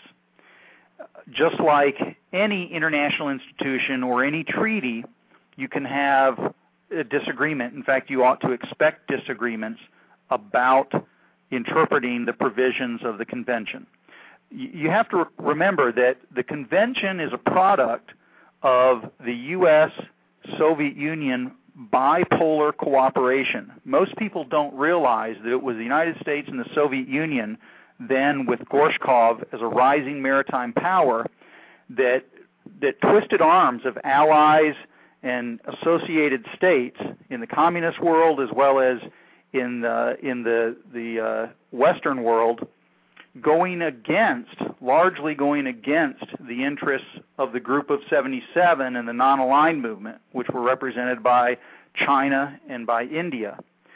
Speaker 6: Just like any international institution or any treaty, you can have a disagreement. In fact, you ought to expect disagreements about interpreting the provisions of the convention. You have to remember that the convention is a product of the U S Soviet Union bipolar cooperation. Most people don't realize that it was the United States and the Soviet Union, then with Gorshkov as a rising maritime power, that that twisted arms of allies and associated states in the communist world as well as in the, in the, the uh, Western world, going against, largely going against the interests of the Group of seventy-seven and the non-aligned movement, which were represented by China and by India,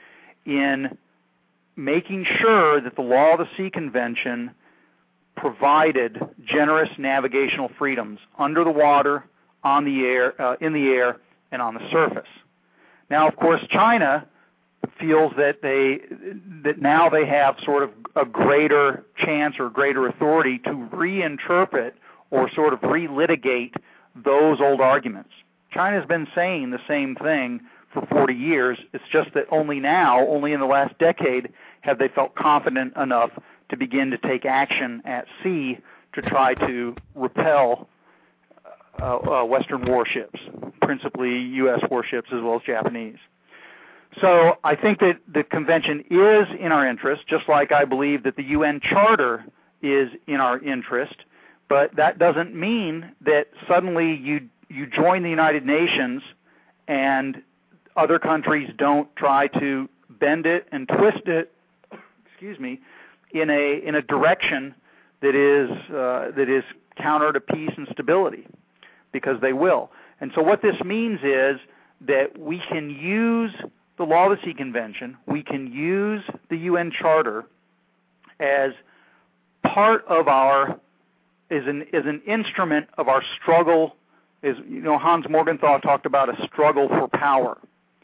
Speaker 6: in making sure that the Law of the Sea Convention provided generous navigational freedoms under the water, on the air, uh, in the air, and on the surface. Now, of course, China feels that they that now they have sort of a greater chance or greater authority to reinterpret or sort of relitigate those old arguments. China's been saying the same thing for forty years. It's just that only now, only in the last decade, have they felt confident enough to begin to take action at sea to try to repel uh, uh, Western warships, principally U S warships as well as Japanese. So I think that the convention is in our interest, just like I believe that the U N Charter is in our interest, but that doesn't mean that suddenly you you join the United Nations and other countries don't try to bend it and twist it, excuse me, in a in a direction that is uh, that is counter to peace and stability, because they will. And so what this means is that we can use the Law of the Sea Convention, we can use the U N Charter as part of our, as an, as an instrument of our struggle. Is, you know, Hans Morgenthau talked about a struggle for power.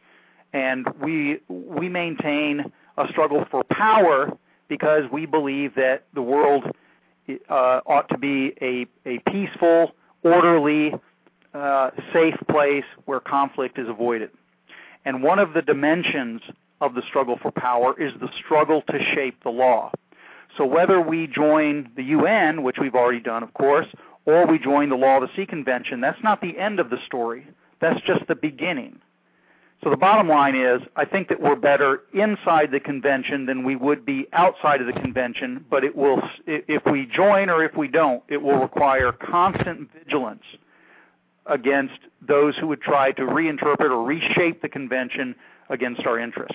Speaker 6: And we, we maintain a struggle for power because we believe that the world uh, ought to be a, a peaceful, orderly, uh, safe place where conflict is avoided. And one of the dimensions of the struggle for power is the struggle to shape the law. So whether we join the U N, which we've already done, of course, or we join the Law of the Sea Convention. That's not the end of the story. That's just the beginning. So the bottom line is, I think that we're better inside the convention than we would be outside of the convention, but it will, if we join or if we don't, it will require constant vigilance against those who would try to reinterpret or reshape the convention against our interests.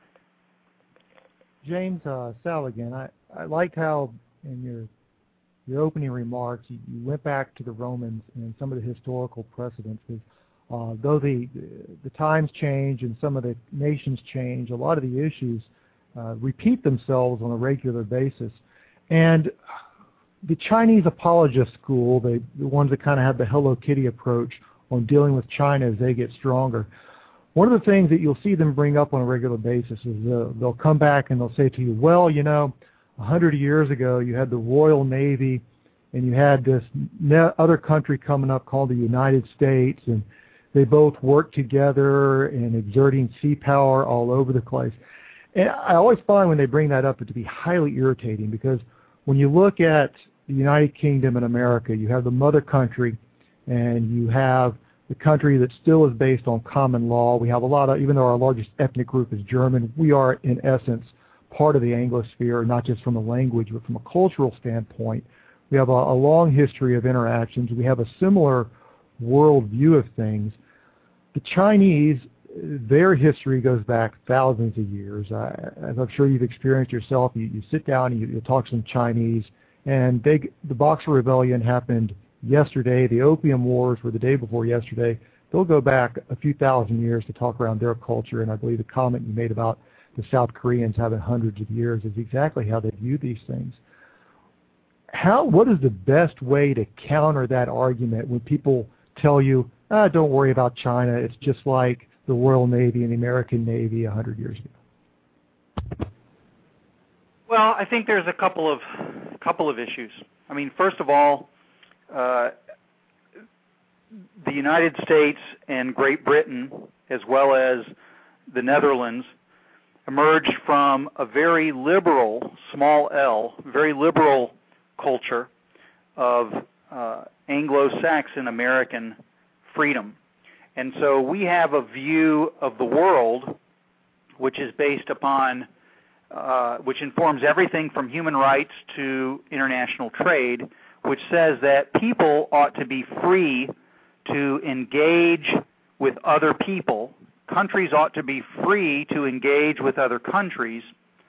Speaker 3: James, uh, Sal again, I, I liked how in your your opening remarks you, you went back to the Romans and some of the historical precedents. Uh, though the the times change and some of the nations change, a lot of the issues uh, repeat themselves on a regular basis. And the Chinese apologist school, they, the ones that kind of have the Hello Kitty approach on dealing with China as they get stronger, one of the things that you'll see them bring up on a regular basis is uh, they'll come back and they'll say to you, well, you know, a hundred years ago you had the Royal Navy and you had this other country coming up called the United States, and they both work together and exerting sea power all over the place. And I always find when they bring that up it to be highly irritating, because when you look at the United Kingdom and America, you have the mother country and you have the country that still is based on common law. We have a lot of, even though our largest ethnic group is German, we are in essence part of the Anglosphere, not just from a language but from a cultural standpoint. We have a, a long history of interactions. We have a similar world view of things. The Chinese, their history goes back thousands of years. I, as I'm sure you've experienced yourself, you, you sit down and you, you talk to some Chinese, and they, the Boxer Rebellion happened yesterday. The Opium Wars were the day before yesterday. They'll go back a few thousand years to talk around their culture, and I believe the comment you made about the South Koreans having hundreds of years is exactly how they view these things. How, what is the best way to counter that argument when people tell you, ah, don't worry about China, it's just like the Royal Navy and the American Navy a hundred years ago?
Speaker 6: Well, I think there's a couple of couple of issues. I mean, first of all, uh, the United States and Great Britain, as well as the Netherlands, emerged from a very liberal, small L, very liberal culture of uh, Anglo-Saxon American freedom. And so we have a view of the world which is based upon, uh, which informs everything from human rights to international trade, which says that people ought to be free to engage with other people. Countries ought to be free to engage with other countries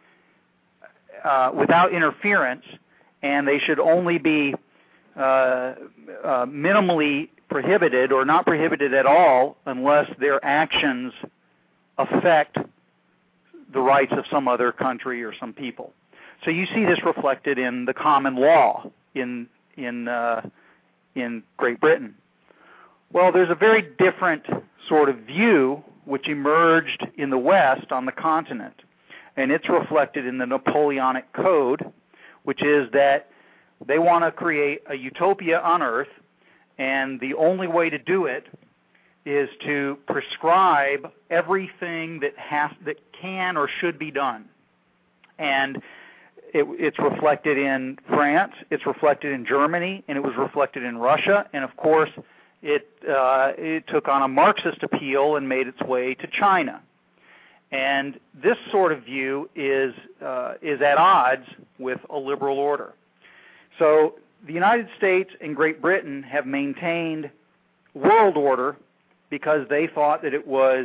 Speaker 6: uh, without interference, and they should only be uh, uh, minimally prohibited or not prohibited at all unless their actions affect the rights of some other country or some people. So you see this reflected in the common law in in uh, in Great Britain. Well, there's a very different sort of view which emerged in the West on the continent, and it's reflected in the Napoleonic Code, which is that they want to create a utopia on Earth, and the only way to do it is to prescribe everything that has that can or should be done. And it, it's reflected in France, it's reflected in Germany, and it was reflected in Russia, and of course it uh, it took on a Marxist appeal and made its way to China. And this sort of view is uh, is at odds with a liberal order. So the United States and Great Britain have maintained world order because they thought that it was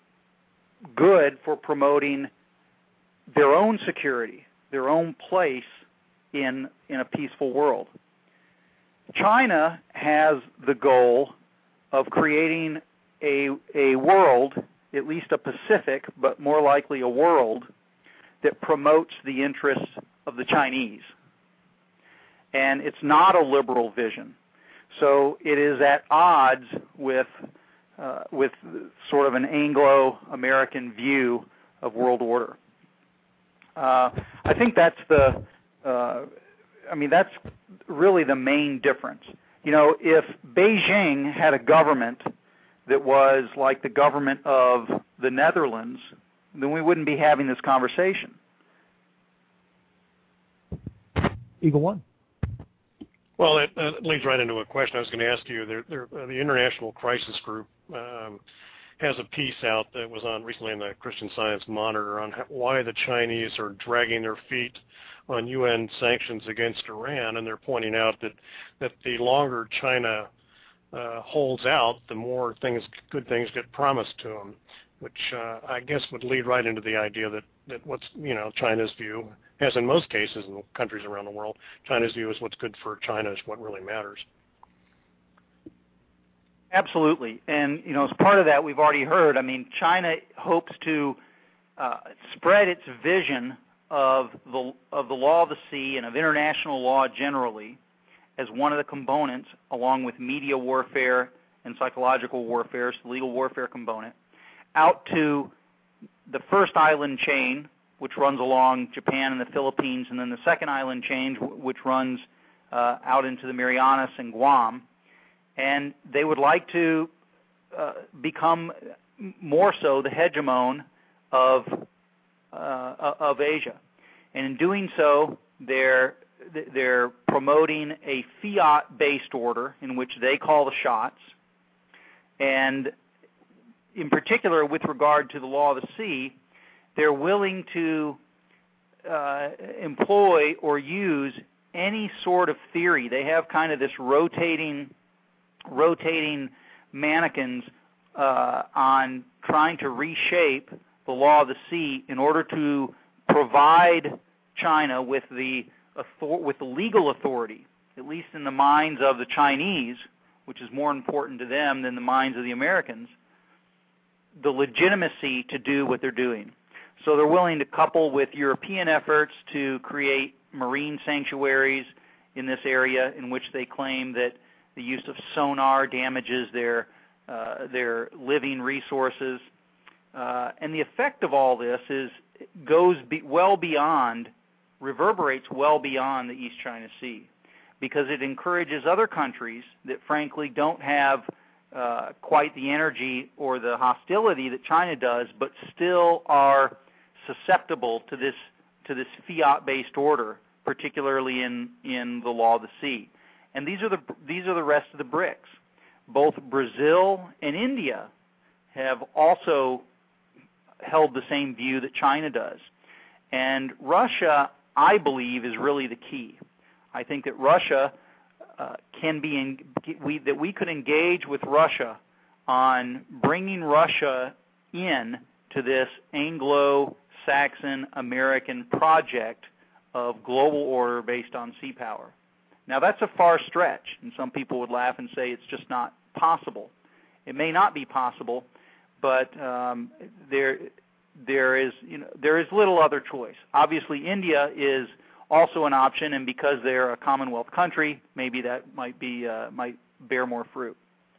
Speaker 6: good for promoting their own security, their own place in in a peaceful world. China has the goal of creating a a world, at least a Pacific, but more likely a world, that promotes the interests of the Chinese. And it's not a liberal vision. So it is at odds with uh, with sort of an Anglo-American view of world order. Uh, I think that's the, uh, I mean, that's really the main difference. You know, if Beijing had a government that was like the government of the Netherlands, then we wouldn't be having this conversation.
Speaker 3: Eagle One.
Speaker 5: Well, that, that leads right into a question I was going to ask you. There, there, uh, the International Crisis Group um, has a piece out that was on recently in the Christian Science Monitor on how, why the Chinese are dragging their feet on U N sanctions against Iran, and they're pointing out that, that the longer China uh, holds out, the more things, good things get promised to them, which uh, I guess would lead right into the idea that, that what's, you know, China's view, as in most cases in countries around the world, China's view is what's good for China is what really matters.
Speaker 6: Absolutely. And, you know, as part of that, we've already heard, I mean, China hopes to uh, spread its vision of the, of the law of the sea and of international law generally as one of the components, along with media warfare and psychological warfare, so the legal warfare component, out to the first island chain, which runs along Japan and the Philippines, and then the second island chain, which runs uh, out into the Marianas and Guam. And they would like to uh, become more so the hegemon of uh, of Asia. And in doing so, they're they're promoting a fiat-based order in which they call the shots. And in particular, with regard to the law of the sea, they're willing to uh, employ or use any sort of theory. They have kind of this rotating, rotating mannequins uh, on trying to reshape the law of the sea in order to provide China with the author- with the legal authority, at least in the minds of the Chinese, which is more important to them than the minds of the Americans, the legitimacy to do what they're doing. So they're willing to couple with European efforts to create marine sanctuaries in this area in which they claim that the use of sonar damages their uh, their living resources. Uh, and the effect of all this is goes be, well beyond, reverberates well beyond the East China Sea, because it encourages other countries that frankly don't have uh, quite the energy or the hostility that China does, but still are susceptible to this to this fiat-based order, particularly in, in the law of the sea. And these are the these are the rest of the BRICS. Both Brazil and India have also held the same view that China does. And Russia, I believe, is really the key. I think that Russia uh, can be in, we, that we could engage with Russia on bringing Russia in to this Anglo-Saxon American project of global order based on sea power. Now, that's a far stretch, and some people would laugh and say it's just not possible. It may not be possible, but um, there, there is, you know, there is little other choice. Obviously, India is also an option, and because they're a Commonwealth country, maybe that might be uh, might bear more fruit.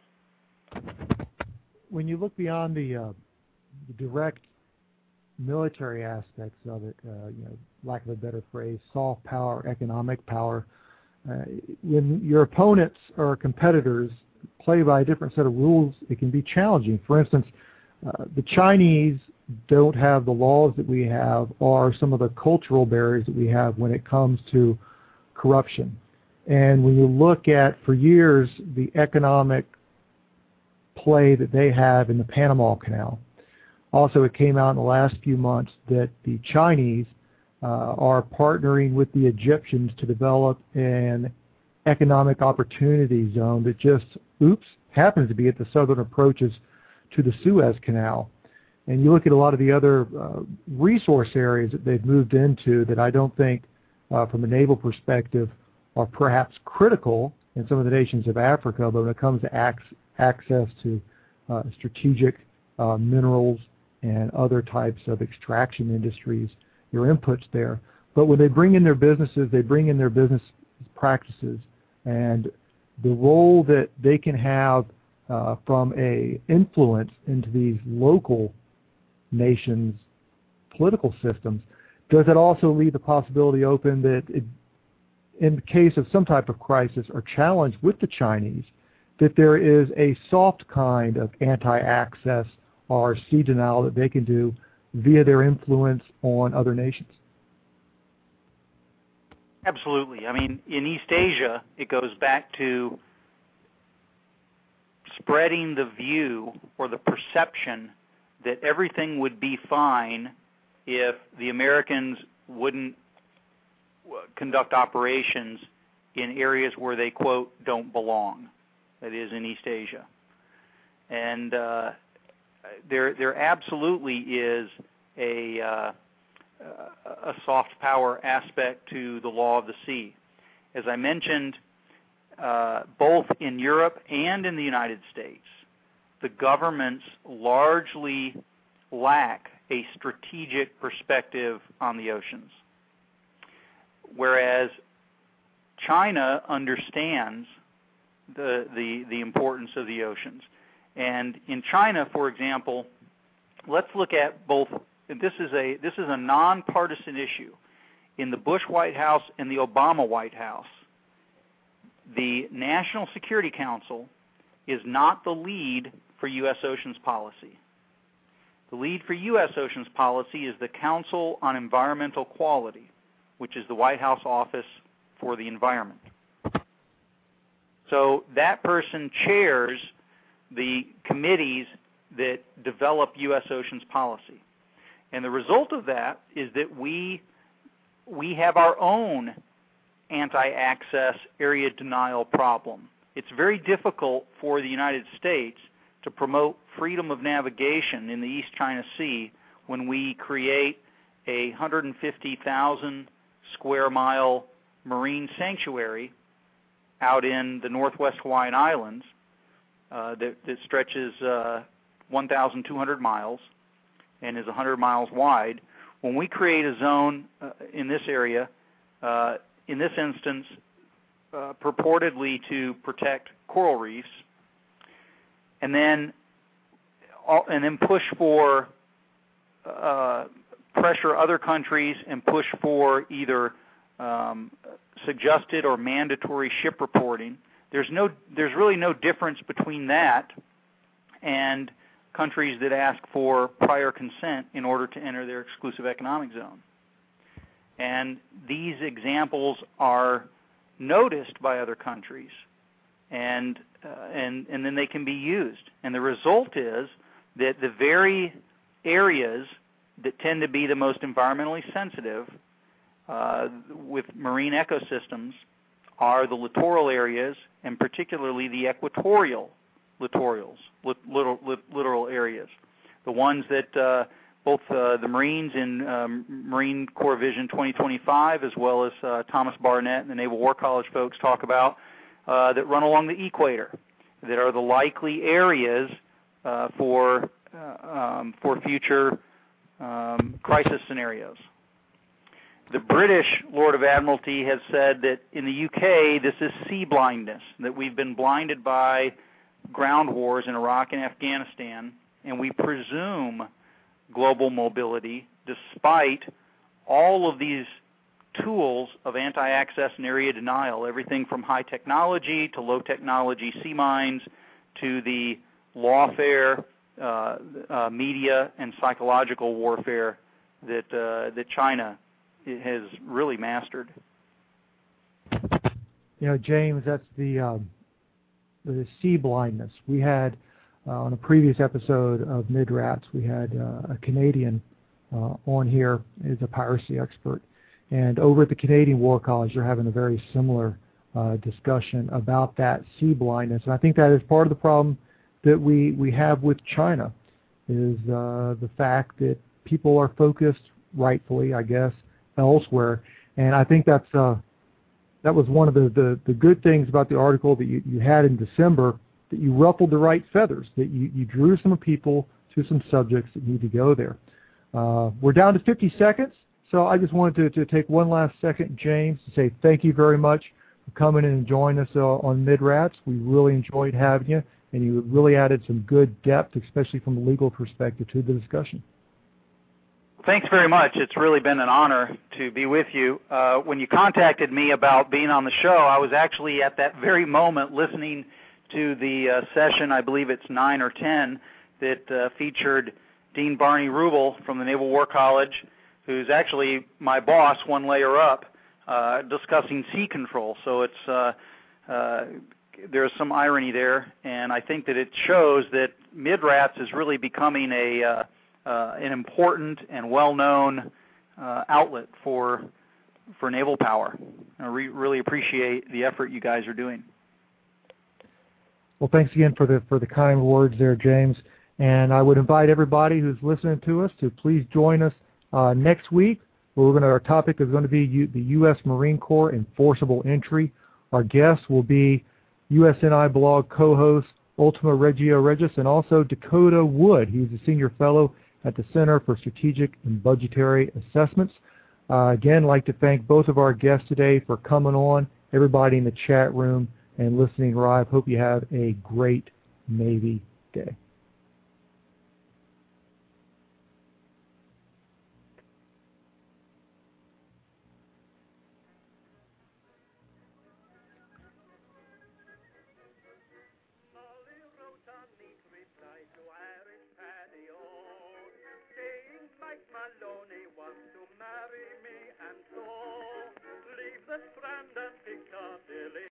Speaker 3: When you look beyond the, uh, the direct military aspects of it, uh, you know, lack of a better phrase, soft power, economic power, uh, when your opponents or competitors play by a different set of rules, it can be challenging. For instance, uh, the Chinese don't have the laws that we have or some of the cultural barriers that we have when it comes to corruption. And when you look at, for years, the economic play that they have in the Panama Canal. Also, it came out in the last few months that the Chinese uh, are partnering with the Egyptians to develop an economic opportunity zone that just, oops, happens to be at the southern approaches to the Suez Canal. And you look at a lot of the other uh, resource areas that they've moved into that I don't think, uh, from a naval perspective, are perhaps critical in some of the nations of Africa, but when it comes to ac- access to uh, strategic uh, minerals and other types of extraction industries, your inputs there. But when they bring in their businesses, they bring in their business practices, and the role that they can have uh, from a influence into these local nations' political systems, does it also leave the possibility open that it, in the case of some type of crisis or challenge with the Chinese, that there is a soft kind of anti-access or sea denial that they can do via their influence on other nations?
Speaker 6: Absolutely. I mean, in East Asia, it goes back to spreading the view or the perception that everything would be fine if the Americans wouldn't conduct operations in areas where they, quote, don't belong, that is, in East Asia. And uh, there, there absolutely is a, uh, a soft power aspect to the law of the sea. As I mentioned, uh, both in Europe and in the United States, the governments largely lack a strategic perspective on the oceans, whereas China understands the, the, the importance of the oceans. And in China, for example, let's look at both. This is a this is a nonpartisan issue. In the Bush White House and the Obama White House, the National Security Council is not the lead for U S oceans policy. The lead for U S oceans policy is the Council on Environmental Quality, which is the White House Office for the Environment. So that person chairs the committees that develop U S oceans policy. And the result of that is that we, we have our own anti-access area denial problem. It's very difficult for the United States to promote freedom of navigation in the East China Sea when we create a one hundred fifty thousand square mile marine sanctuary out in the northwest Hawaiian Islands uh, that, that stretches uh, one thousand two hundred miles and is one hundred miles wide. When we create a zone uh, in this area, uh, in this instance, uh, purportedly to protect coral reefs, and then and then push for uh, pressure other countries and push for either um, suggested or mandatory ship reporting. There's no, there's really no difference between that and countries that ask for prior consent in order to enter their exclusive economic zone. And these examples are noticed by other countries, and uh, and and then they can be used. And the result is that the very areas that tend to be the most environmentally sensitive uh, with marine ecosystems are the littoral areas, and particularly the equatorial littorals, littoral, littoral areas, the ones that uh, both uh, the Marines in um, Marine Corps Vision twenty twenty-five, as well as uh, Thomas Barnett and the Naval War College folks talk about, uh, that run along the equator, that are the likely areas uh, for uh, um, for future um, crisis scenarios. The British Lord of Admiralty has said that in the U K this is sea blindness, that we've been blinded by ground wars in Iraq and Afghanistan, and we presume global mobility despite all of these tools of anti-access and area denial, everything from high technology to low technology sea mines to the lawfare, uh, uh, media, and psychological warfare that, uh, that China has really mastered.
Speaker 3: You know, James, that's the, um, the sea blindness. We had Uh, on a previous episode of MidRats, we had uh, a Canadian uh, on here as a piracy expert. And over at the Canadian War College, they're having a very similar uh, discussion about that sea blindness. And I think that is part of the problem that we, we have with China, is uh, the fact that people are focused, rightfully, I guess, elsewhere. And I think that's uh, that was one of the, the, the good things about the article that you, you had in December, that you ruffled the right feathers, that you, you drew some people to some subjects that need to go there. Uh, we're down to fifty seconds, so I just wanted to, to take one last second, James, to say thank you very much for coming in and joining us uh, on MidRats. We really enjoyed having you, and you really added some good depth, especially from a legal perspective, to the discussion.
Speaker 6: Thanks very much. It's really been an honor to be with you. Uh, when you contacted me about being on the show, I was actually at that very moment listening to the uh, session, I believe it's nine or ten, that uh, featured Dean Barney Rubel from the Naval War College, who's actually my boss one layer up. uh, discussing sea control. So it's uh, uh, there's some irony there, and I think that it shows that MIDRATS is really becoming a uh, uh, an important and well-known uh, outlet for for naval power. I re- really appreciate the effort you guys are doing.
Speaker 3: Well, thanks again for the for the kind words there, James. And I would invite everybody who's listening to us to please join us uh, next week. Where we're going to, our topic is going to be U, the U S Marine Corps Enforceable Entry. Our guests will be U S N I blog co-host Ultima Regio Regis and also Dakota Wood. He's a senior fellow at the Center for Strategic and Budgetary Assessments. Uh, again, I'd like to thank both of our guests today for coming on, everybody in the chat room and listening live. Hope you have a great Navy day.
Speaker 7: Maloney wants to marry me, and so leave the Strand and Piccadilly.